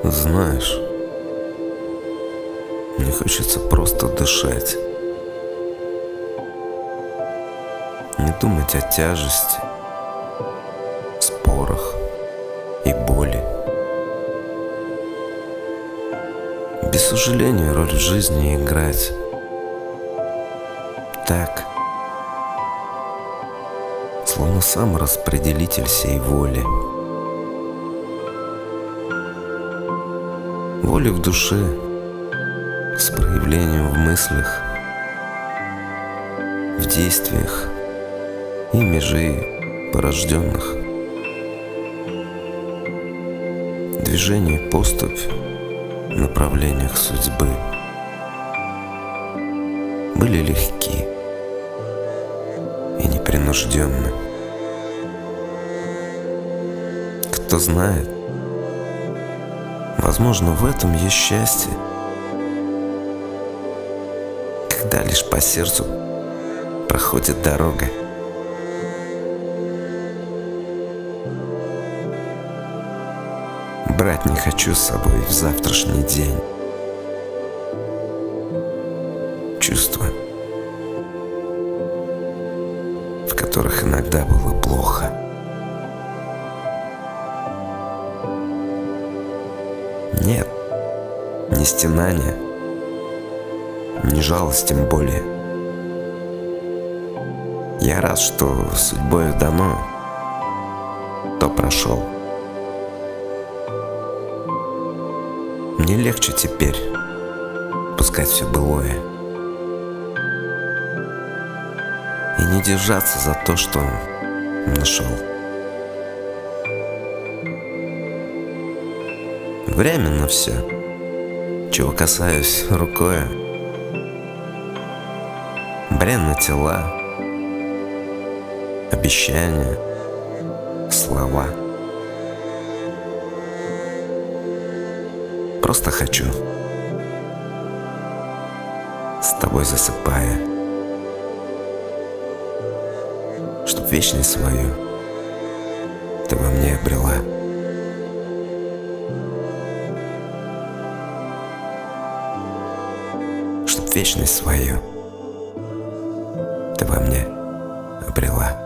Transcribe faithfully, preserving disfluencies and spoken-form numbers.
Знаешь, мне хочется просто дышать. Не думать о тяжести, спорах и боли. Без сожаления роль в жизни играть. Так, словно сам распределитель сей воли. Воли в душе, с проявлением в мыслях, в действиях, ими же и порожденных. Движение, поступь в направлениях судьбы были легки и непринужденны. Кто знает, возможно, в этом есть счастье, когда лишь по сердцу проходит дорога. Брать не хочу с собой в завтрашний день чувства, в которых иногда было плохо. Нет, ни стенания, ни жалость тем более. Я рад, что судьбою дано, то прошел. Мне легче теперь пускать все былое и не держаться за то, что нашел. Временно все, чего касаюсь рукою. Бренны тела, обещания, слова. Просто хочу, с тобой засыпая, чтоб вечность свою ты во мне обрела. Чтоб вечность свою ты во мне обрела.